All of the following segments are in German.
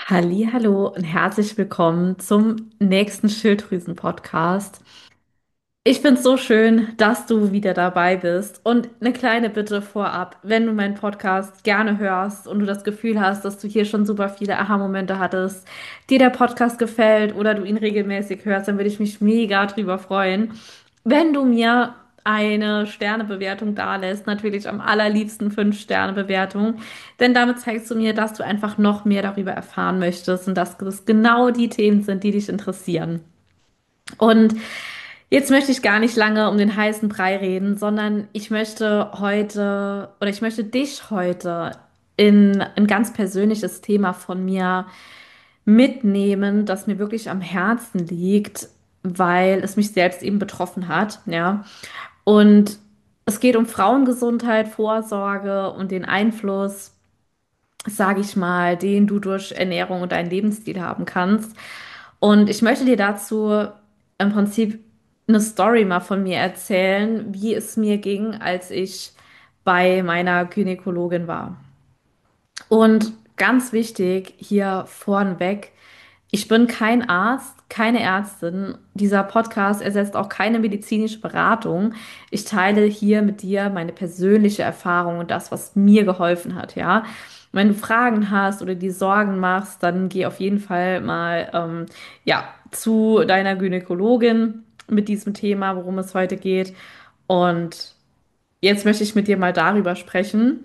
Hallo und herzlich willkommen zum nächsten Schilddrüsen-Podcast. Ich finde es so schön, dass du wieder dabei bist. Und eine kleine Bitte vorab, wenn du meinen Podcast gerne hörst und du das Gefühl hast, dass du hier schon super viele Aha-Momente hattest, dir der Podcast gefällt oder du ihn regelmäßig hörst, dann würde ich mich mega drüber freuen, wenn du mir eine Sternebewertung dalässt. Natürlich am allerliebsten 5-Sterne-Bewertung, denn damit zeigst du mir, dass du einfach noch mehr darüber erfahren möchtest und dass das genau die Themen sind, die dich interessieren. Und jetzt möchte ich gar nicht lange um den heißen Brei reden, sondern ich möchte heute oder ich möchte dich heute in ein ganz persönliches Thema von mir mitnehmen, das mir wirklich am Herzen liegt, weil es mich selbst eben betroffen hat, ja. Und es geht um Frauengesundheit, Vorsorge und den Einfluss, sage ich mal, den du durch Ernährung und deinen Lebensstil haben kannst. Und ich möchte dir dazu im Prinzip eine Story mal von mir erzählen, wie es mir ging, als ich bei meiner Gynäkologin war. Und ganz wichtig hier vorneweg, ich bin kein Arzt, keine Ärztin. Dieser Podcast ersetzt auch keine medizinische Beratung. Ich teile hier mit dir meine persönliche Erfahrung und das, was mir geholfen hat, ja. Wenn du Fragen hast oder dir Sorgen machst, dann geh auf jeden Fall mal ja, zu deiner Gynäkologin mit diesem Thema, worum es heute geht. Und jetzt möchte ich mit dir mal darüber sprechen,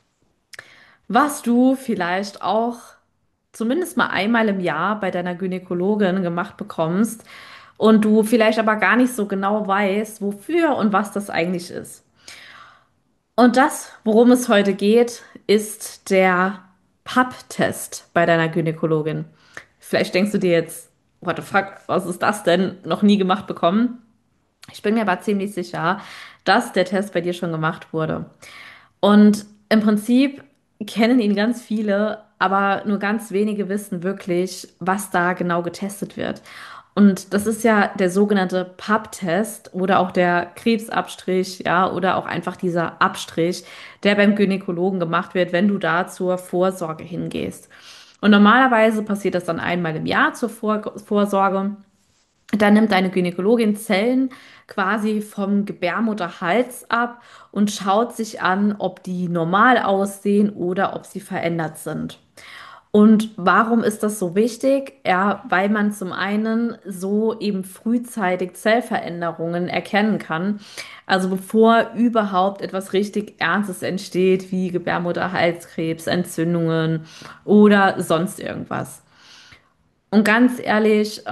was du vielleicht auch zumindest mal einmal im Jahr bei deiner Gynäkologin gemacht bekommst und du vielleicht aber gar nicht so genau weißt, wofür und was das eigentlich ist. Und das, worum es heute geht, ist der PAP-Test bei deiner Gynäkologin. Vielleicht denkst du dir jetzt, what the fuck, was ist das denn? Noch nie gemacht bekommen? Ich bin mir aber ziemlich sicher, dass der Test bei dir schon gemacht wurde. Und im Prinzip kennen ihn ganz viele, aber nur ganz wenige wissen wirklich, was da genau getestet wird. Und das ist ja der sogenannte PAP-Test oder auch der Krebsabstrich, ja, oder auch einfach dieser Abstrich, der beim Gynäkologen gemacht wird, wenn du da zur Vorsorge hingehst. Und normalerweise passiert das dann einmal im Jahr zur Vorsorge. Dann nimmt deine Gynäkologin Zellen quasi vom Gebärmutterhals ab und schaut sich an, ob die normal aussehen oder ob sie verändert sind. Und warum ist das so wichtig? Ja, weil man zum einen so eben frühzeitig Zellveränderungen erkennen kann. Also bevor überhaupt etwas richtig Ernstes entsteht, wie Gebärmutterhalskrebs, Entzündungen oder sonst irgendwas. Und ganz ehrlich,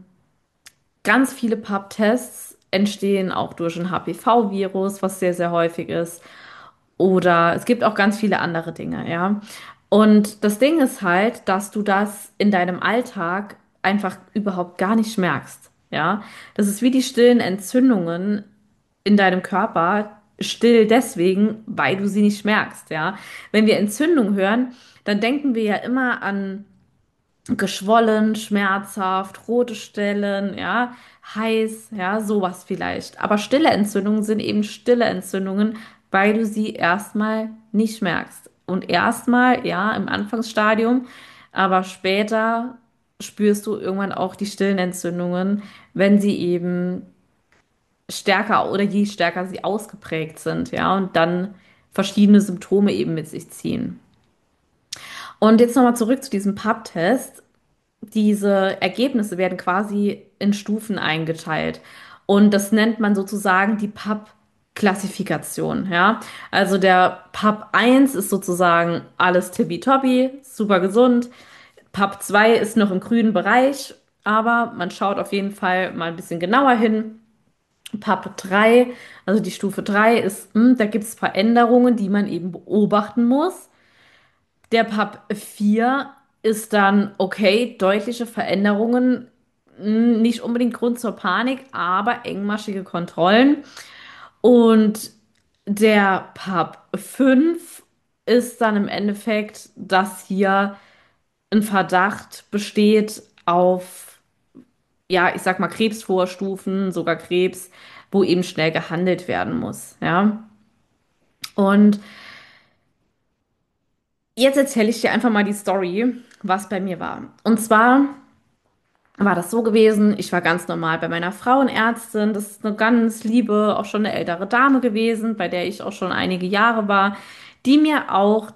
ganz viele Pap-Tests entstehen auch durch ein HPV-Virus, was sehr, sehr häufig ist. Oder es gibt auch ganz viele andere Dinge, ja. Und das Ding ist halt, dass du das in deinem Alltag einfach überhaupt gar nicht merkst, ja. Das ist wie die stillen Entzündungen in deinem Körper. Still deswegen, weil du sie nicht merkst, ja. Wenn wir Entzündung hören, dann denken wir ja immer an geschwollen, schmerzhaft, rote Stellen, ja, heiß, ja, sowas vielleicht. Aber stille Entzündungen sind eben stille Entzündungen, weil du sie erstmal nicht merkst. Und erstmal, ja, im Anfangsstadium, aber später spürst du irgendwann auch die stillen Entzündungen, wenn sie eben stärker oder je stärker sie ausgeprägt sind, ja, und dann verschiedene Symptome eben mit sich ziehen. Und jetzt nochmal zurück zu diesem Pap-Test. Diese Ergebnisse werden quasi in Stufen eingeteilt. Und das nennt man sozusagen die PAP-Klassifikation, ja. Also der PAP 1 ist sozusagen alles tippitoppi, super gesund. PAP 2 ist noch im grünen Bereich, aber man schaut auf jeden Fall mal ein bisschen genauer hin. PAP 3, also die Stufe 3 ist, da gibt es Veränderungen, die man eben beobachten muss. Der PAP 4 ist dann, okay, deutliche Veränderungen, nicht unbedingt Grund zur Panik, aber engmaschige Kontrollen. Und der PAP 5 ist dann im Endeffekt, dass hier ein Verdacht besteht auf, ja, ich sag mal, Krebsvorstufen, sogar Krebs, wo eben schnell gehandelt werden muss, ja. Und Jetzt erzähle ich dir einfach mal die Story, was bei mir war. Und zwar war das so gewesen, ich war ganz normal bei meiner Frauenärztin. Das ist eine ganz liebe, auch schon eine ältere Dame gewesen, bei der ich auch schon einige Jahre war, die mir auch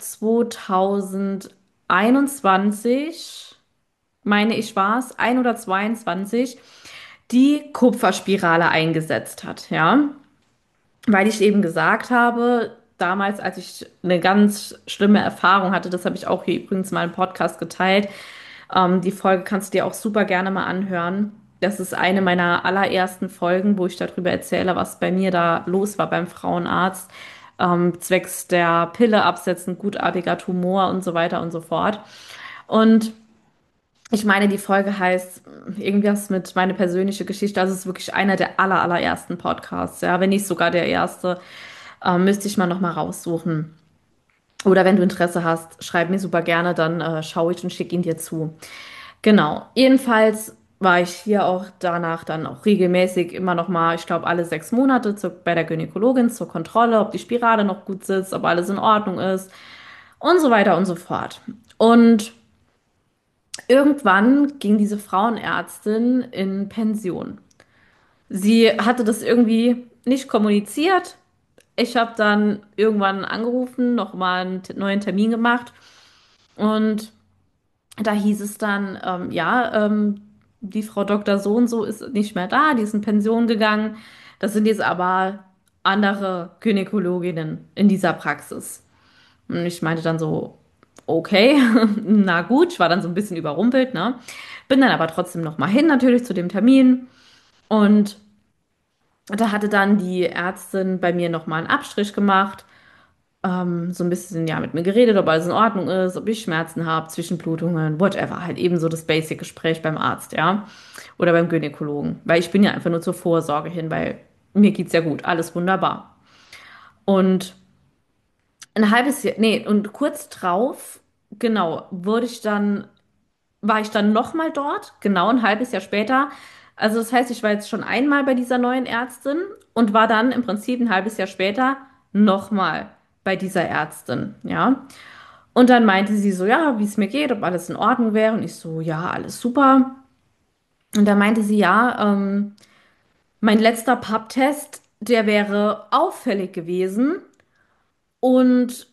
2021, meine ich war es, 1 oder 22, die Kupferspirale eingesetzt hat, ja. Weil ich eben gesagt habe, damals, als ich eine ganz schlimme Erfahrung hatte, das habe ich auch hier übrigens mal im Podcast geteilt, die Folge kannst du dir auch super gerne mal anhören. Das ist eine meiner allerersten Folgen, wo ich darüber erzähle, was bei mir da los war beim Frauenarzt, zwecks der Pille absetzen, gutartiger Tumor und so weiter und so fort. Und ich meine, die Folge heißt irgendwas mit meine persönliche Geschichte. Also es ist wirklich einer der allerersten Podcasts, ja, wenn nicht sogar der erste. Müsste ich mal noch mal raussuchen. Oder wenn du Interesse hast, schreib mir super gerne, dann schaue ich und schicke ihn dir zu. Genau. Jedenfalls war ich hier auch danach dann auch regelmäßig immer noch mal, ich glaube, alle 6 Monate bei der Gynäkologin zur Kontrolle, ob die Spirale noch gut sitzt, ob alles in Ordnung ist und so weiter und so fort. Und irgendwann ging diese Frauenärztin in Pension. Sie hatte das irgendwie nicht kommuniziert. Ich habe dann irgendwann angerufen, nochmal einen neuen Termin gemacht und da hieß es dann, ja, die Frau Dr. So und so ist nicht mehr da, die ist in Pension gegangen. Das sind jetzt aber andere Gynäkologinnen in dieser Praxis. Und ich meinte dann so, okay, na gut, ich war dann so ein bisschen überrumpelt, ne? Bin dann aber trotzdem noch mal hin, natürlich zu dem Termin. Und da hatte dann die Ärztin bei mir noch mal einen Abstrich gemacht, so ein bisschen ja mit mir geredet, ob alles in Ordnung ist, ob ich Schmerzen habe, Zwischenblutungen, whatever. Halt eben so das Basic-Gespräch beim Arzt, ja. Oder beim Gynäkologen. Weil ich bin ja einfach nur zur Vorsorge hin, weil mir geht's ja gut, alles wunderbar. Und ein halbes Jahr, nee, und kurz drauf, genau, war ich dann nochmal dort, genau ein halbes Jahr später. Also das heißt, ich war jetzt schon einmal bei dieser neuen Ärztin und war dann im Prinzip ein halbes Jahr später nochmal bei dieser Ärztin, ja. Und dann meinte sie so, ja, wie es mir geht, ob alles in Ordnung wäre. Und ich so, ja, alles super. Und dann meinte sie, ja, mein letzter Pap-Test, der wäre auffällig gewesen. Und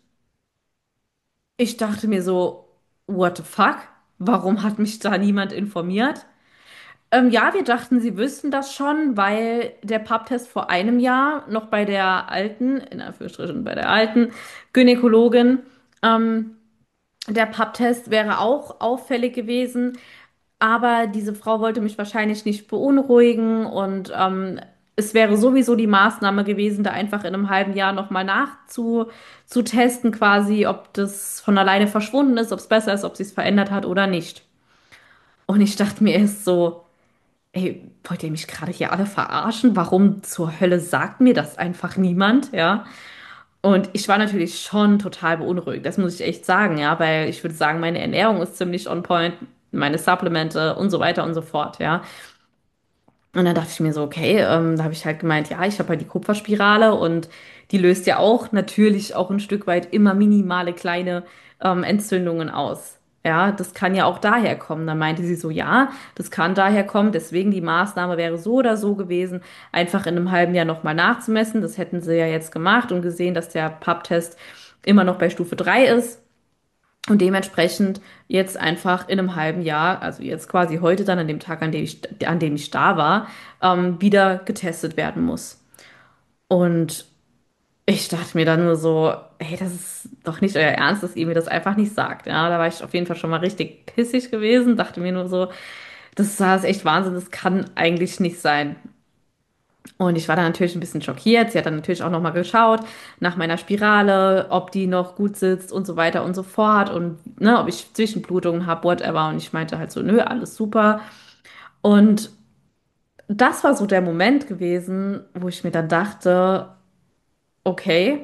ich dachte mir so, what the fuck? Warum hat mich da niemand informiert? Ja, wir dachten, sie wüssten das schon, weil der Pap-Test vor einem Jahr noch bei der alten, in Anführungsstrichen bei der alten Gynäkologin, ähm, der Pap-Test wäre auch auffällig gewesen, aber diese Frau wollte mich wahrscheinlich nicht beunruhigen und es wäre sowieso die Maßnahme gewesen, da einfach in einem halben Jahr nochmal zu testen, quasi, ob das von alleine verschwunden ist, ob es besser ist, ob sich es verändert hat oder nicht. Und ich dachte mir erst so, ey, wollt ihr mich gerade hier alle verarschen? Warum zur Hölle sagt mir das einfach niemand, ja? Und ich war natürlich schon total beunruhigt, das muss ich echt sagen, ja, weil ich würde sagen, meine Ernährung ist ziemlich on point, meine Supplemente und so weiter und so fort, ja. Und dann dachte ich mir so, okay, da habe ich halt gemeint, ja, ich habe halt die Kupferspirale und die löst ja auch natürlich auch ein Stück weit immer minimale kleine Entzündungen aus. Ja, das kann ja auch daher kommen. Dann meinte sie so, ja, das kann daher kommen, deswegen die Maßnahme wäre so oder so gewesen, einfach in einem halben Jahr nochmal nachzumessen. Das hätten sie ja jetzt gemacht und gesehen, dass der Pap-Test immer noch bei Stufe 3 ist. Und dementsprechend jetzt einfach in einem halben Jahr, also jetzt quasi heute dann an dem Tag, an dem ich da war, wieder getestet werden muss. Und ich dachte mir dann nur so, hey, das ist doch nicht euer Ernst, dass ihr mir das einfach nicht sagt. Ja, da war ich auf jeden Fall schon mal richtig pissig gewesen, dachte mir nur so, das ist echt Wahnsinn, das kann eigentlich nicht sein. Und ich war dann natürlich ein bisschen schockiert. Sie hat dann natürlich auch nochmal geschaut nach meiner Spirale, ob die noch gut sitzt und so weiter und so fort und ne, ob ich Zwischenblutungen habe, whatever. Und ich meinte halt so, nö, alles super. Und das war so der Moment gewesen, wo ich mir dann dachte, okay,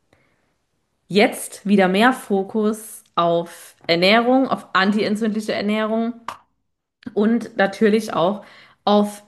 jetzt wieder mehr Fokus auf Ernährung, auf antientzündliche Ernährung und natürlich auch auf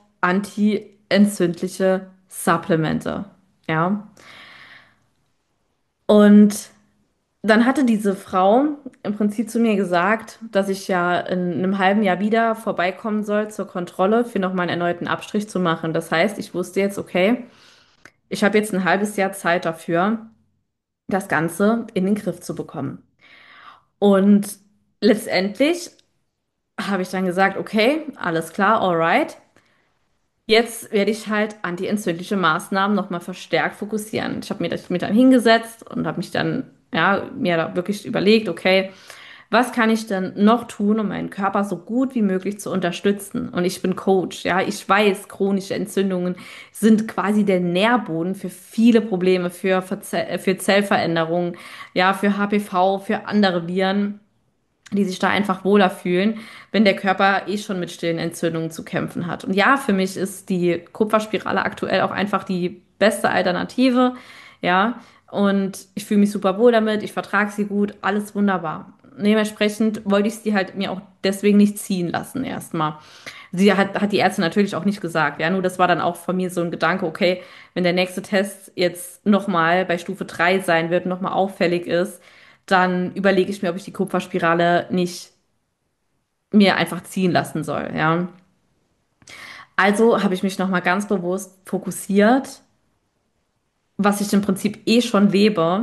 antientzündliche Supplemente. Ja. Und Dann hatte diese Frau im Prinzip zu mir gesagt, dass ich ja in einem halben Jahr wieder vorbeikommen soll zur Kontrolle für nochmal einen erneuten Abstrich zu machen. Das heißt, ich wusste jetzt, okay, ich habe jetzt ein halbes Jahr Zeit dafür, das Ganze in den Griff zu bekommen. Und letztendlich habe ich dann gesagt, okay, alles klar, alright. Jetzt werde ich halt antientzündliche Maßnahmen nochmal verstärkt fokussieren. Ich habe mir dann hingesetzt und habe mich dann, ja, mir da wirklich überlegt, okay, was kann ich denn noch tun, um meinen Körper so gut wie möglich zu unterstützen? Und ich bin Coach, ja, ich weiß, chronische Entzündungen sind quasi der Nährboden für viele Probleme, für Zellveränderungen, ja, für HPV, für andere Viren, die sich da einfach wohler fühlen, wenn der Körper eh schon mit stillen Entzündungen zu kämpfen hat. Und ja, für mich ist die Kupferspirale aktuell auch einfach die beste Alternative, ja. Und ich fühle mich super wohl damit, ich vertrage sie gut, alles wunderbar. Dementsprechend wollte ich sie halt mir auch deswegen nicht ziehen lassen erstmal. Hat die Ärztin natürlich auch nicht gesagt, ja, nur das war dann auch von mir so ein Gedanke, okay, wenn der nächste Test jetzt nochmal bei Stufe 3 sein wird, nochmal auffällig ist, dann überlege ich mir, ob ich die Kupferspirale nicht mir einfach ziehen lassen soll, ja. Also habe ich mich nochmal ganz bewusst fokussiert, was ich im Prinzip eh schon lebe,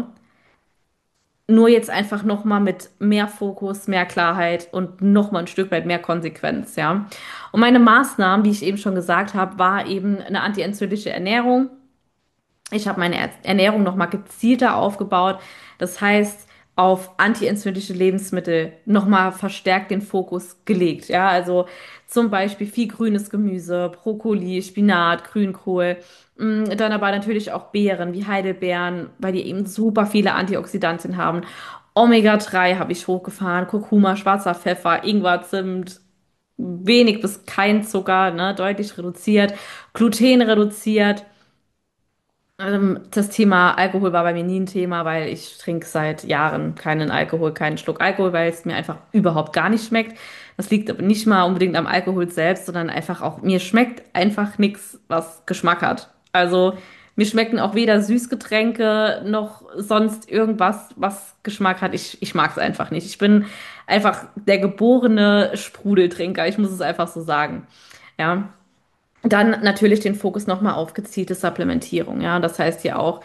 nur jetzt einfach nochmal mit mehr Fokus, mehr Klarheit und nochmal ein Stück weit mehr Konsequenz, ja. Und meine Maßnahmen, wie ich eben schon gesagt habe, war eben eine antientzündliche Ernährung. Ich habe meine Ernährung nochmal gezielter aufgebaut. Das heißt, auf antientzündliche Lebensmittel nochmal verstärkt den Fokus gelegt. Ja, also zum Beispiel viel grünes Gemüse, Brokkoli, Spinat, Grünkohl. Dann aber natürlich auch Beeren wie Heidelbeeren, weil die eben super viele Antioxidantien haben. Omega-3 habe ich hochgefahren, Kurkuma, schwarzer Pfeffer, Ingwer, Zimt, wenig bis kein Zucker, ne, deutlich reduziert, Gluten reduziert. Das Thema Alkohol war bei mir nie ein Thema, weil ich trinke seit Jahren keinen Alkohol, keinen Schluck Alkohol, weil es mir einfach überhaupt gar nicht schmeckt. Das liegt aber nicht mal unbedingt am Alkohol selbst, sondern einfach auch, mir schmeckt einfach nichts, was Geschmack hat. Also mir schmecken auch weder Süßgetränke noch sonst irgendwas, was Geschmack hat. Ich mag es einfach nicht. Ich bin einfach der geborene Sprudeltrinker. Ich muss es einfach so sagen. Ja. Dann natürlich den Fokus nochmal auf gezielte Supplementierung. Ja, das heißt ja auch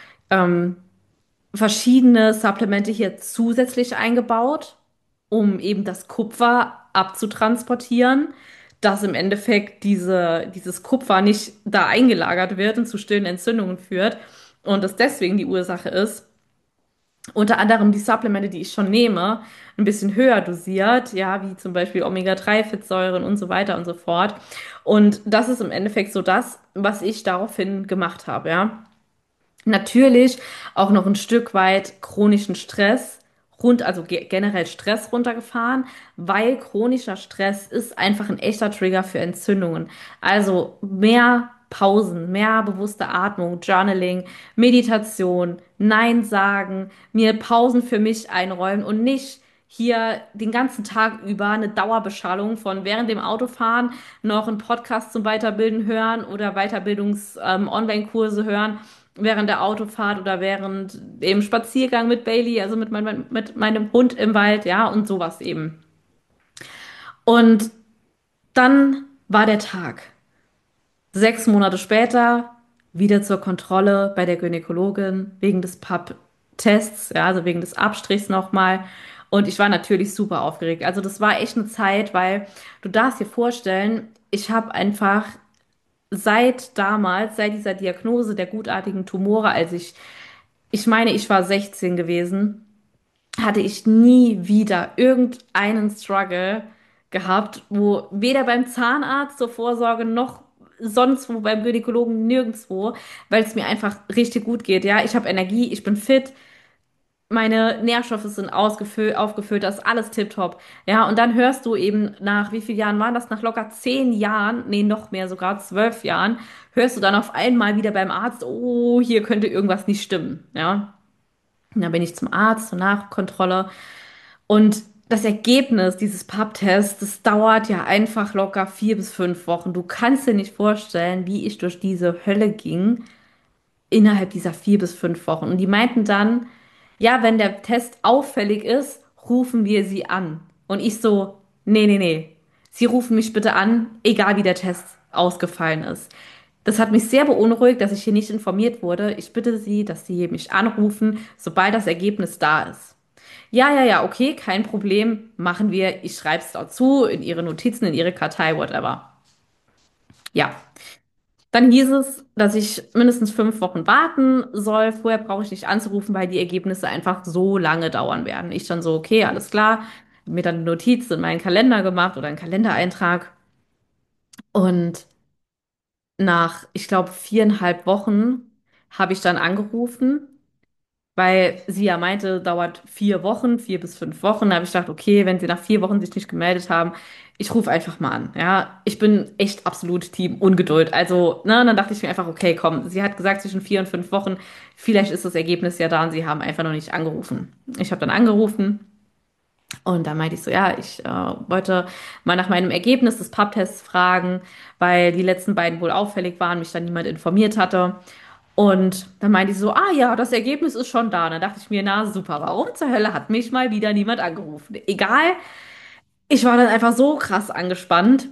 verschiedene Supplemente hier zusätzlich eingebaut, um eben das Kupfer abzutransportieren, dass im Endeffekt dieses Kupfer nicht da eingelagert wird und zu stillen Entzündungen führt und das deswegen die Ursache ist. Unter anderem die Supplemente, die ich schon nehme, ein bisschen höher dosiert, ja, wie zum Beispiel Omega-3-Fettsäuren und so weiter und so fort. Und das ist im Endeffekt so das, was ich daraufhin gemacht habe, ja. Natürlich auch noch ein Stück weit chronischen Stress also generell Stress runtergefahren, weil chronischer Stress ist einfach ein echter Trigger für Entzündungen. Also mehr Pausen, mehr bewusste Atmung, Journaling, Meditation, Nein sagen, mir Pausen für mich einräumen und nicht hier den ganzen Tag über eine Dauerbeschallung von während dem Autofahren noch einen Podcast zum Weiterbilden hören oder Weiterbildungs-Online-Kurse hören während der Autofahrt oder während dem Spaziergang mit Bailey, also mit meinem Hund im Wald, ja, und sowas eben. Und dann war der Tag. 6 Monate später wieder zur Kontrolle bei der Gynäkologin wegen des PAP-Tests, ja, also wegen des Abstrichs nochmal. Und ich war natürlich super aufgeregt. Also das war echt eine Zeit, weil du darfst dir vorstellen, ich habe einfach seit dieser Diagnose der gutartigen Tumore, ich meine, ich war 16 gewesen, hatte ich nie wieder irgendeinen Struggle gehabt, wo weder beim Zahnarzt zur Vorsorge noch sonst wo beim Gynäkologen nirgendwo, weil es mir einfach richtig gut geht. Ja, ich habe Energie, ich bin fit, meine Nährstoffe sind aufgefüllt, das ist alles tipptopp. Ja, und dann hörst du eben nach, wie vielen Jahren waren das? Nach locker 10 Jahren, nee, noch mehr, sogar 12 Jahren, hörst du dann auf einmal wieder beim Arzt, oh, hier könnte irgendwas nicht stimmen. Ja. Und dann bin ich zum Arzt zur Nachkontrolle. Und das Ergebnis dieses Pap-Tests, das dauert ja einfach locker 4 bis 5 Wochen. Du kannst dir nicht vorstellen, wie ich durch diese Hölle ging innerhalb dieser 4 bis 5 Wochen. Und die meinten dann, ja, wenn der Test auffällig ist, rufen wir Sie an. Und ich so, nee, nee, nee. Sie rufen mich bitte an, egal wie der Test ausgefallen ist. Das hat mich sehr beunruhigt, dass ich hier nicht informiert wurde. Ich bitte Sie, dass Sie mich anrufen, sobald das Ergebnis da ist. Ja, ja, ja, okay, kein Problem, machen wir. Ich schreibe es dazu in Ihre Notizen, in Ihre Kartei, whatever. Ja, dann hieß es, dass ich mindestens 5 Wochen warten soll. Vorher brauche ich nicht anzurufen, weil die Ergebnisse einfach so lange dauern werden. Ich dann so, okay, alles klar. Mir dann eine Notiz in meinen Kalender gemacht oder einen Kalendereintrag. Und nach, ich glaube, 4,5 Wochen habe ich dann angerufen, weil sie ja meinte, dauert 4 Wochen, 4 bis 5 Wochen. Da habe ich gedacht, okay, wenn sie nach 4 Wochen sich nicht gemeldet haben, ich rufe einfach mal an. Ja, ich bin echt absolut Team Ungeduld. Also, ne, dann dachte ich mir einfach, okay, komm, sie hat gesagt zwischen 4 und 5 Wochen, vielleicht ist das Ergebnis ja da und sie haben einfach noch nicht angerufen. Ich habe dann angerufen und dann meinte ich so, ja, ich wollte mal nach meinem Ergebnis des Pub-Tests fragen, weil die letzten beiden wohl auffällig waren, mich dann niemand informiert hatte. Und dann meinte ich so, ah ja, das Ergebnis ist schon da. Dann dachte ich mir, na super, warum zur Hölle hat mich mal wieder niemand angerufen? Egal, ich war dann einfach so krass angespannt.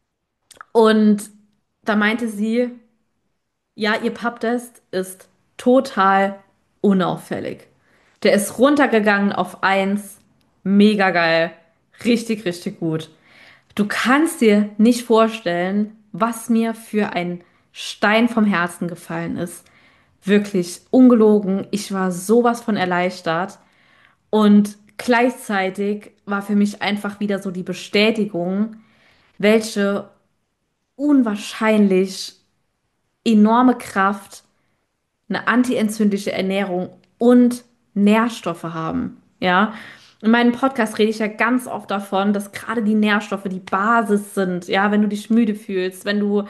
Und da meinte sie, ja, ihr Pub-Test ist total unauffällig. Der ist runtergegangen auf 1, mega geil, richtig, richtig gut. Du kannst dir nicht vorstellen, was mir für ein Stein vom Herzen gefallen ist. Wirklich ungelogen. Ich war sowas von erleichtert. Und gleichzeitig war für mich einfach wieder so die Bestätigung, welche unwahrscheinlich enorme Kraft eine antientzündliche Ernährung und Nährstoffe haben. Ja. In meinem Podcast rede ich ja ganz oft davon, dass gerade die Nährstoffe die Basis sind. Ja, wenn du dich müde fühlst, wenn du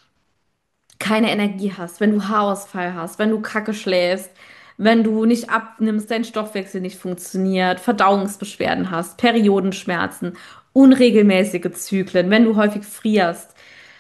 keine Energie hast, wenn du Haarausfall hast, wenn du kacke schläfst, wenn du nicht abnimmst, dein Stoffwechsel nicht funktioniert, Verdauungsbeschwerden hast, Periodenschmerzen, unregelmäßige Zyklen, wenn du häufig frierst.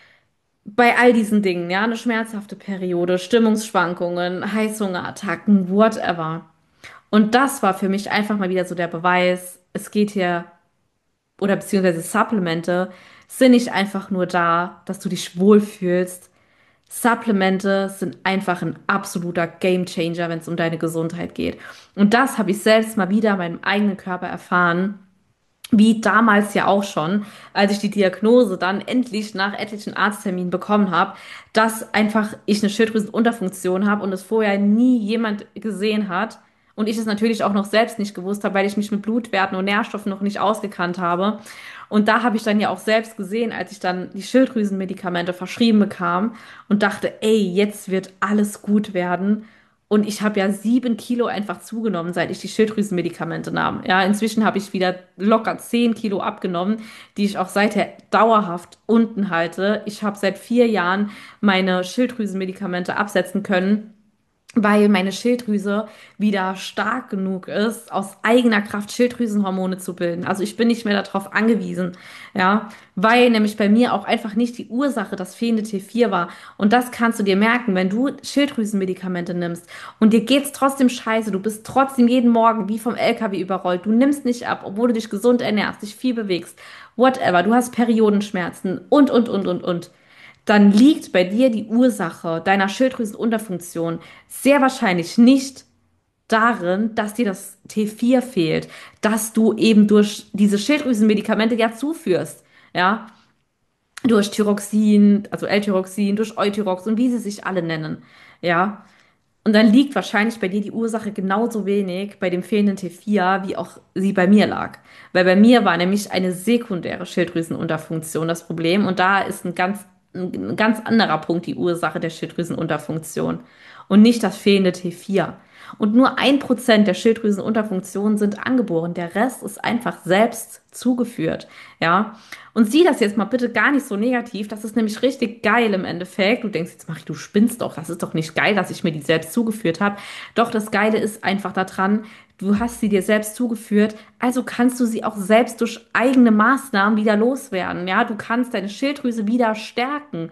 Bei all diesen Dingen, ja, eine schmerzhafte Periode, Stimmungsschwankungen, Heißhungerattacken, whatever. Und das war für mich einfach mal wieder so der Beweis, es geht hier, oder beziehungsweise Supplemente sind nicht einfach nur da, dass du dich wohlfühlst. Supplemente sind einfach ein absoluter Gamechanger, wenn es um deine Gesundheit geht. Und das habe ich selbst mal wieder in meinem eigenen Körper erfahren, wie damals ja auch schon, als ich die Diagnose dann endlich nach etlichen Arztterminen bekommen habe, dass einfach ich eine Schilddrüsenunterfunktion habe und es vorher nie jemand gesehen hat. Und ich es natürlich auch noch selbst nicht gewusst habe, weil ich mich mit Blutwerten und Nährstoffen noch nicht ausgekannt habe. Und da habe ich dann ja auch selbst gesehen, als ich dann die Schilddrüsenmedikamente verschrieben bekam und dachte, ey, jetzt wird alles gut werden. Und ich habe ja 7 Kilo einfach zugenommen, seit ich die Schilddrüsenmedikamente nahm. Ja, inzwischen habe ich wieder locker 10 Kilo abgenommen, die ich auch seither dauerhaft unten halte. Ich habe seit 4 Jahren meine Schilddrüsenmedikamente absetzen können, weil meine Schilddrüse wieder stark genug ist, aus eigener Kraft Schilddrüsenhormone zu bilden. Also ich bin nicht mehr darauf angewiesen, ja, weil nämlich bei mir auch einfach nicht die Ursache das fehlende T4 war. Und das kannst du dir merken, wenn du Schilddrüsenmedikamente nimmst und dir geht's trotzdem scheiße, du bist trotzdem jeden Morgen wie vom LKW überrollt, du nimmst nicht ab, obwohl du dich gesund ernährst, dich viel bewegst, whatever, du hast Periodenschmerzen und. Dann liegt bei dir die Ursache deiner Schilddrüsenunterfunktion sehr wahrscheinlich nicht darin, dass dir das T4 fehlt, dass du eben durch diese Schilddrüsenmedikamente ja zuführst, ja, durch Thyroxin, also L-Tyroxin, durch Euthyrox und wie sie sich alle nennen, ja. Und dann liegt wahrscheinlich bei dir die Ursache genauso wenig bei dem fehlenden T4, wie auch sie bei mir lag. Weil bei mir war nämlich eine sekundäre Schilddrüsenunterfunktion das Problem. Und da ist ein ganz anderer Punkt die Ursache der Schilddrüsenunterfunktion und nicht das fehlende T4. Und nur 1% der Schilddrüsenunterfunktionen sind angeboren. Der Rest ist einfach selbst zugeführt. Ja. Und sieh das jetzt mal bitte gar nicht so negativ. Das ist nämlich richtig geil im Endeffekt. Du denkst jetzt, Marie, du spinnst doch. Das ist doch nicht geil, dass ich mir die selbst zugeführt habe. Doch das Geile ist einfach daran, du hast sie dir selbst zugeführt, also kannst du sie auch selbst durch eigene Maßnahmen wieder loswerden. Ja, du kannst deine Schilddrüse wieder stärken.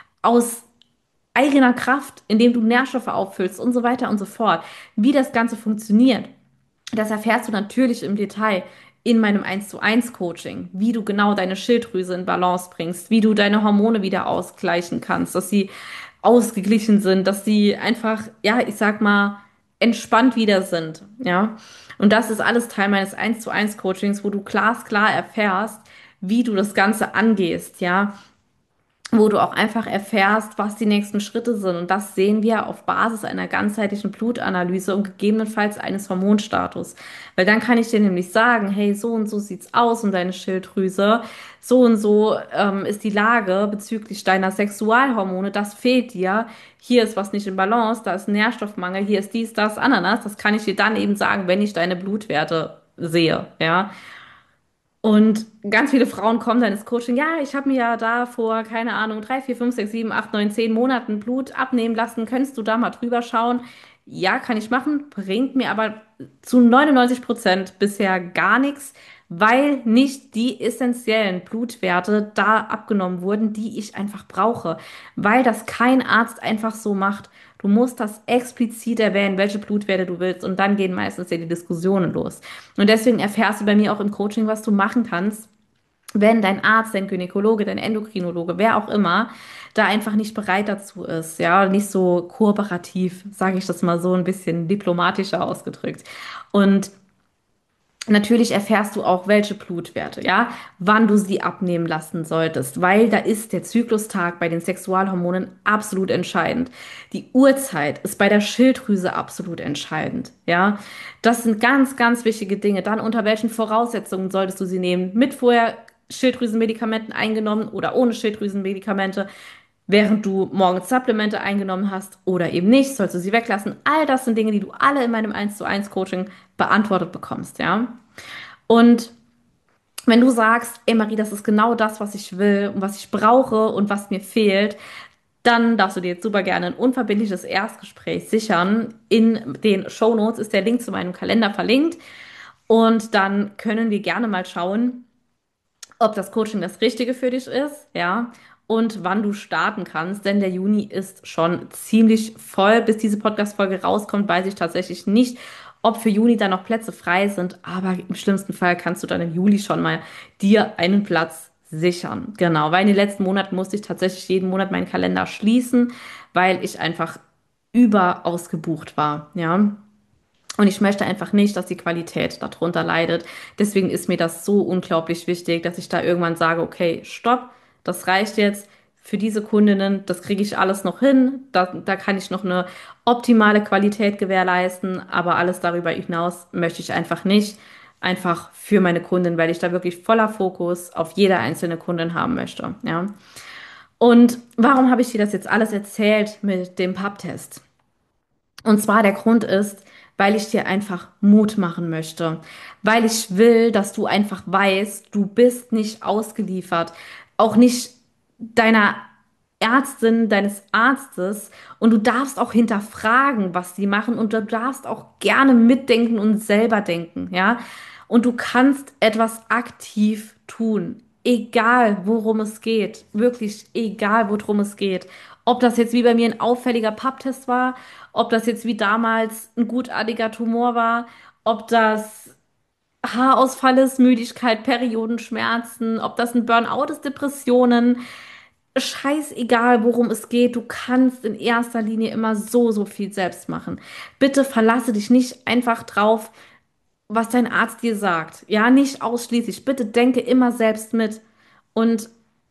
Aus eigener Kraft, indem du Nährstoffe auffüllst und so weiter und so fort. Wie das Ganze funktioniert, Das erfährst du natürlich im Detail in meinem 1:1 Coaching, wie du genau deine Schilddrüse in Balance bringst, wie du deine Hormone wieder ausgleichen kannst, dass sie ausgeglichen sind, dass sie einfach, ja, ich sag mal, entspannt wieder sind, ja. Und das ist alles Teil meines 1:1 Coachings, wo du glasklar erfährst, wie du das Ganze angehst, ja, wo du auch einfach erfährst, was die nächsten Schritte sind. Und das sehen wir auf Basis einer ganzheitlichen Blutanalyse und gegebenenfalls eines Hormonstatus. Weil dann kann ich dir nämlich sagen, hey, so und so sieht's aus um deine Schilddrüse, so und so ist die Lage bezüglich deiner Sexualhormone, das fehlt dir. Hier ist was nicht in Balance, da ist ein Nährstoffmangel, hier ist dies, das, Ananas. Das kann ich dir dann eben sagen, wenn ich deine Blutwerte sehe, ja. Und ganz viele Frauen kommen dann ins Coaching, ja, ich habe mir ja da vor, keine Ahnung, 3, 4, 5, 6, 7, 8, 9, 10 Monaten Blut abnehmen lassen. Könntest du da mal drüber schauen? Ja, kann ich machen, bringt mir aber zu 99% bisher gar nichts, weil nicht die essentiellen Blutwerte da abgenommen wurden, die ich einfach brauche, weil das kein Arzt einfach so macht. Du musst das explizit erwähnen, welche Blutwerte du willst, und dann gehen meistens ja die Diskussionen los. Und deswegen erfährst du bei mir auch im Coaching, was du machen kannst, wenn dein Arzt, dein Gynäkologe, dein Endokrinologe, wer auch immer, da einfach nicht bereit dazu ist, ja, nicht so kooperativ, sage ich das mal so ein bisschen diplomatischer ausgedrückt. Und natürlich erfährst du auch, welche Blutwerte, ja, wann du sie abnehmen lassen solltest, weil da ist der Zyklustag bei den Sexualhormonen absolut entscheidend. Die Uhrzeit ist bei der Schilddrüse absolut entscheidend, ja. Das sind ganz, ganz wichtige Dinge. Dann unter welchen Voraussetzungen solltest du sie nehmen? Mit vorher Schilddrüsenmedikamenten eingenommen oder ohne Schilddrüsenmedikamente? Während du morgens Supplemente eingenommen hast oder eben nicht, sollst du sie weglassen. All das sind Dinge, die du alle in meinem 1:1 Coaching beantwortet bekommst, ja. Und wenn du sagst, ey Marie, das ist genau das, was ich will und was ich brauche und was mir fehlt, dann darfst du dir jetzt super gerne ein unverbindliches Erstgespräch sichern. In den Shownotes ist der Link zu meinem Kalender verlinkt. Und dann können wir gerne mal schauen, ob das Coaching das Richtige für dich ist, ja, und wann du starten kannst, denn der Juni ist schon ziemlich voll. Bis diese Podcast-Folge rauskommt, weiß ich tatsächlich nicht, ob für Juni da noch Plätze frei sind, aber im schlimmsten Fall kannst du dann im Juli schon mal dir einen Platz sichern. Genau, weil in den letzten Monaten musste ich tatsächlich jeden Monat meinen Kalender schließen, weil ich einfach überausgebucht war, ja. Und ich möchte einfach nicht, dass die Qualität darunter leidet. Deswegen ist mir das so unglaublich wichtig, dass ich da irgendwann sage, okay, stopp, das reicht jetzt für diese Kundinnen, das kriege ich alles noch hin, da kann ich noch eine optimale Qualität gewährleisten, aber alles darüber hinaus möchte ich einfach nicht, einfach für meine Kundin, weil ich da wirklich voller Fokus auf jede einzelne Kundin haben möchte, ja. Und warum habe ich dir das jetzt alles erzählt mit dem Pap-Test? Und zwar der Grund ist, weil ich dir einfach Mut machen möchte, weil ich will, dass du einfach weißt, du bist nicht ausgeliefert, auch nicht deiner Ärztin, deines Arztes, und du darfst auch hinterfragen, was die machen, und du darfst auch gerne mitdenken und selber denken, ja? Und du kannst etwas aktiv tun, egal worum es geht, wirklich egal worum es geht. Ob das jetzt wie bei mir ein auffälliger Papptest war, ob das jetzt wie damals ein gutartiger Tumor war, ob das Haarausfall ist, Müdigkeit, Periodenschmerzen, ob das ein Burnout ist, Depressionen. Scheißegal, worum es geht, du kannst in erster Linie immer so, so viel selbst machen. Bitte verlasse dich nicht einfach drauf, was dein Arzt dir sagt. Ja, nicht ausschließlich. Bitte denke immer selbst mit. Und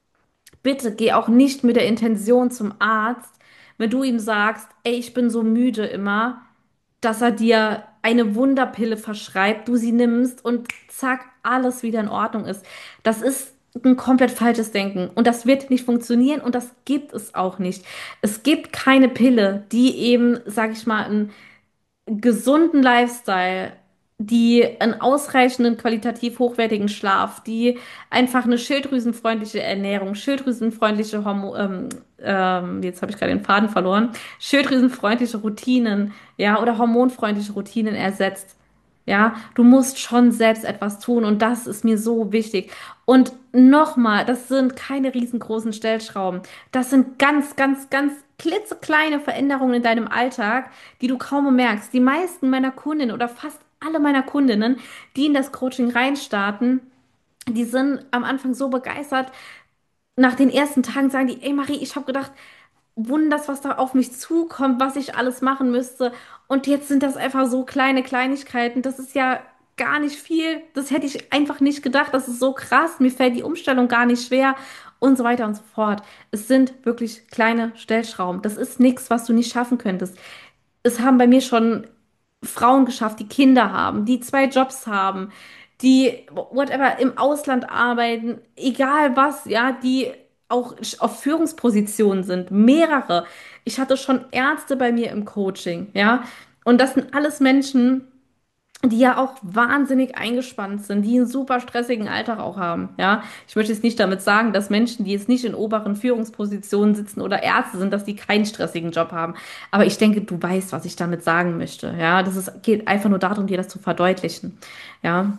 bitte geh auch nicht mit der Intention zum Arzt, wenn du ihm sagst, ey, ich bin so müde immer, dass er dir eine Wunderpille verschreibt, du sie nimmst und zack, alles wieder in Ordnung ist. Das ist ein komplett falsches Denken und das wird nicht funktionieren und das gibt es auch nicht. Es gibt keine Pille, die eben, sag ich mal, ein gesunden Lifestyle, die einen ausreichenden, qualitativ hochwertigen Schlaf, die einfach eine schilddrüsenfreundliche Ernährung, schilddrüsenfreundliche jetzt habe ich gerade den Faden verloren, schilddrüsenfreundliche Routinen, ja, oder hormonfreundliche Routinen ersetzt. Ja, du musst schon selbst etwas tun und das ist mir so wichtig. Und nochmal, das sind keine riesengroßen Stellschrauben. Das sind ganz, ganz, ganz klitzekleine Veränderungen in deinem Alltag, die du kaum bemerkst. Die meisten meiner Kundinnen oder fast alle meiner Kundinnen, die in das Coaching reinstarten, die sind am Anfang so begeistert. Nach den ersten Tagen sagen die, ey Marie, ich habe gedacht, wunders, was da auf mich zukommt, was ich alles machen müsste. Und jetzt sind das einfach so kleine Kleinigkeiten. Das ist ja gar nicht viel. Das hätte ich einfach nicht gedacht. Das ist so krass. Mir fällt die Umstellung gar nicht schwer und so weiter und so fort. Es sind wirklich kleine Stellschrauben. Das ist nichts, was du nicht schaffen könntest. Es haben bei mir schon Frauen geschafft, die Kinder haben, die zwei Jobs haben, die whatever im Ausland arbeiten, egal was, ja, die auch auf Führungspositionen sind, mehrere. Ich hatte schon Ärzte bei mir im Coaching, ja, und das sind alles Menschen, die ja auch wahnsinnig eingespannt sind, die einen super stressigen Alltag auch haben, ja. Ich möchte jetzt nicht damit sagen, dass Menschen, die jetzt nicht in oberen Führungspositionen sitzen oder Ärzte sind, dass die keinen stressigen Job haben. Aber ich denke, du weißt, was ich damit sagen möchte, ja. Geht einfach nur darum, dir das zu verdeutlichen, ja.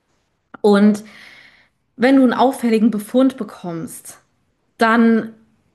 Und wenn du einen auffälligen Befund bekommst, dann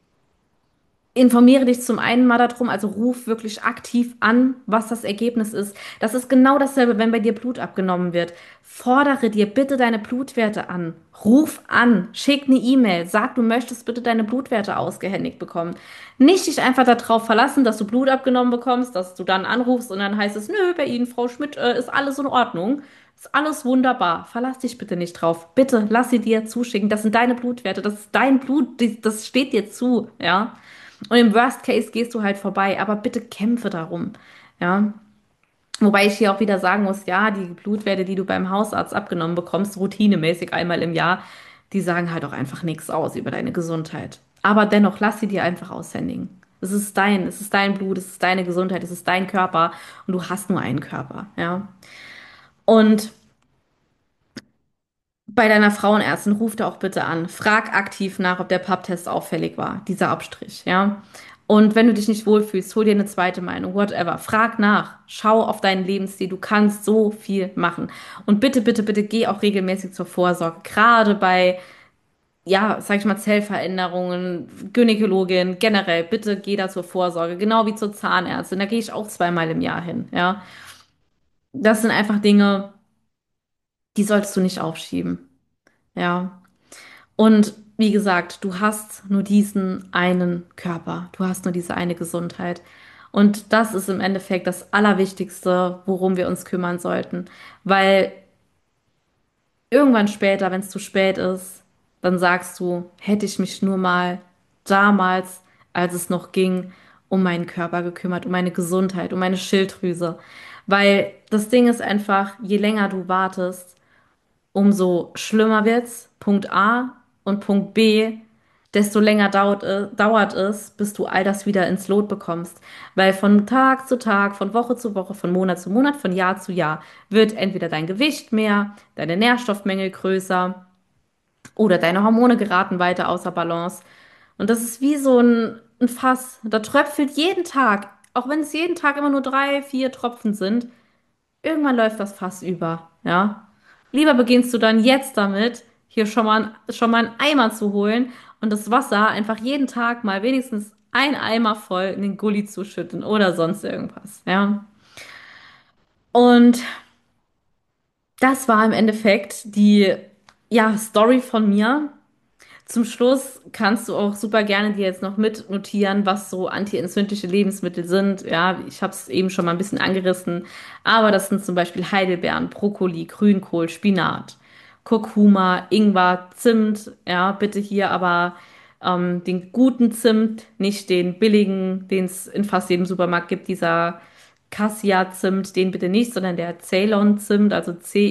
informiere dich zum einen mal darum, also ruf wirklich aktiv an, was das Ergebnis ist. Das ist genau dasselbe, wenn bei dir Blut abgenommen wird. Fordere dir bitte deine Blutwerte an. Ruf an, schick eine E-Mail, sag, du möchtest bitte deine Blutwerte ausgehändigt bekommen. Nicht dich einfach darauf verlassen, dass du Blut abgenommen bekommst, dass du dann anrufst und dann heißt es, nö, bei Ihnen, Frau Schmidt, ist alles in Ordnung. Ist alles wunderbar. Verlass dich bitte nicht drauf. Bitte lass sie dir zuschicken. Das sind deine Blutwerte. Das ist dein Blut. Das steht dir zu. Ja. Und im Worst Case gehst du halt vorbei, aber bitte kämpfe darum. Ja. Wobei ich hier auch wieder sagen muss, ja, die Blutwerte, die du beim Hausarzt abgenommen bekommst, routinemäßig einmal im Jahr, die sagen halt auch einfach nichts aus über deine Gesundheit. Aber dennoch, lass sie dir einfach aushändigen. Es ist dein Blut, es ist deine Gesundheit, es ist dein Körper und du hast nur einen Körper, ja. Und bei deiner Frauenärztin ruf da auch bitte an. Frag aktiv nach, ob der Pap-Test auffällig war, dieser Abstrich, ja. Und wenn du dich nicht wohlfühlst, hol dir eine zweite Meinung, whatever. Frag nach. Schau auf deinen Lebensstil. Du kannst so viel machen. Und bitte, bitte, bitte geh auch regelmäßig zur Vorsorge. Gerade bei, ja, sag ich mal, Zellveränderungen, Gynäkologin, generell, bitte geh da zur Vorsorge. Genau wie zur Zahnärztin. Da gehe ich auch zweimal im Jahr hin, ja. Das sind einfach Dinge, die solltest du nicht aufschieben, ja. Und wie gesagt, du hast nur diesen einen Körper, du hast nur diese eine Gesundheit. Und das ist im Endeffekt das Allerwichtigste, worum wir uns kümmern sollten. Weil irgendwann später, wenn es zu spät ist, dann sagst du, hätte ich mich nur mal damals, als es noch ging, um meinen Körper gekümmert, um meine Gesundheit, um meine Schilddrüse. Weil das Ding ist einfach, je länger du wartest, umso schlimmer wird's. Punkt A und Punkt B, desto länger dauert es, bis du all das wieder ins Lot bekommst. Weil von Tag zu Tag, von Woche zu Woche, von Monat zu Monat, von Jahr zu Jahr wird entweder dein Gewicht mehr, deine Nährstoffmängel größer oder deine Hormone geraten weiter außer Balance. Und das ist wie so ein Fass. Da tröpfelt jeden Tag, auch wenn es jeden Tag immer nur 3, 4 Tropfen sind, irgendwann läuft das Fass über, ja. Lieber beginnst du dann jetzt damit, hier schon mal einen Eimer zu holen und das Wasser einfach jeden Tag mal wenigstens ein Eimer voll in den Gully zu schütten oder sonst irgendwas, ja. Und das war im Endeffekt die, ja, Story von mir. Zum Schluss kannst du auch super gerne dir jetzt noch mitnotieren, was so antientzündliche Lebensmittel sind. Ja, ich habe es eben schon mal ein bisschen angerissen, aber das sind zum Beispiel Heidelbeeren, Brokkoli, Grünkohl, Spinat, Kurkuma, Ingwer, Zimt. Ja, bitte hier aber den guten Zimt, nicht den billigen, den es in fast jedem Supermarkt gibt, dieser Cassia-Zimt, den bitte nicht, sondern der Ceylon-Zimt, also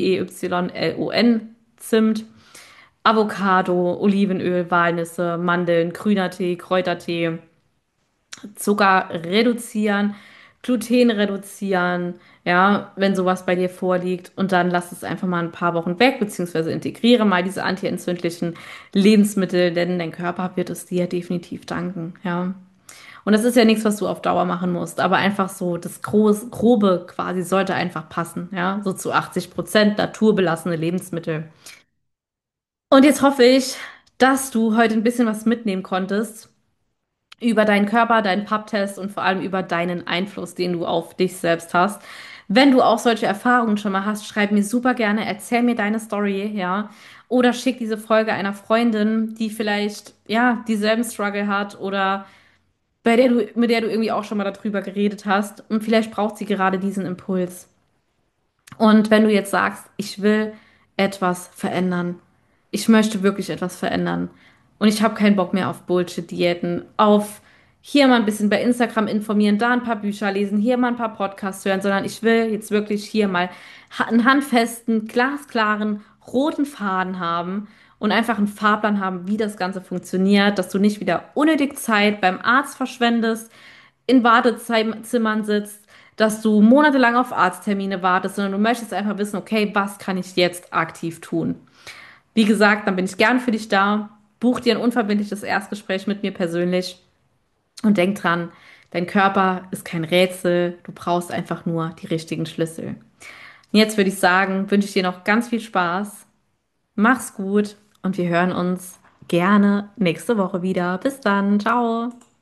Ceylon-Zimt. Avocado, Olivenöl, Walnüsse, Mandeln, grüner Tee, Kräutertee, Zucker reduzieren, Gluten reduzieren, ja, wenn sowas bei dir vorliegt. Und dann lass es einfach mal ein paar Wochen weg, beziehungsweise integriere mal diese antientzündlichen Lebensmittel, denn dein Körper wird es dir definitiv danken, ja. Und das ist ja nichts, was du auf Dauer machen musst, aber einfach so das Grobe quasi sollte einfach passen, ja, so zu 80% naturbelassene Lebensmittel. Und jetzt hoffe ich, dass du heute ein bisschen was mitnehmen konntest über deinen Körper, deinen Pap-Test und vor allem über deinen Einfluss, den du auf dich selbst hast. Wenn du auch solche Erfahrungen schon mal hast, schreib mir super gerne, erzähl mir deine Story, ja. Oder schick diese Folge einer Freundin, die vielleicht, ja, dieselben Struggle hat oder mit der du irgendwie auch schon mal darüber geredet hast und vielleicht braucht sie gerade diesen Impuls. Und wenn du jetzt sagst, ich will etwas verändern, ich möchte wirklich etwas verändern und ich habe keinen Bock mehr auf Bullshit-Diäten, auf hier mal ein bisschen bei Instagram informieren, da ein paar Bücher lesen, hier mal ein paar Podcasts hören, sondern ich will jetzt wirklich hier mal einen handfesten, glasklaren, roten Faden haben und einfach einen Fahrplan haben, wie das Ganze funktioniert, dass du nicht wieder unnötig Zeit beim Arzt verschwendest, in Wartezimmern sitzt, dass du monatelang auf Arzttermine wartest, sondern du möchtest einfach wissen, okay, was kann ich jetzt aktiv tun? Wie gesagt, dann bin ich gern für dich da. Buch dir ein unverbindliches Erstgespräch mit mir persönlich und denk dran, dein Körper ist kein Rätsel, du brauchst einfach nur die richtigen Schlüssel. Und jetzt würde ich sagen, wünsche ich dir noch ganz viel Spaß, mach's gut und wir hören uns gerne nächste Woche wieder. Bis dann, ciao.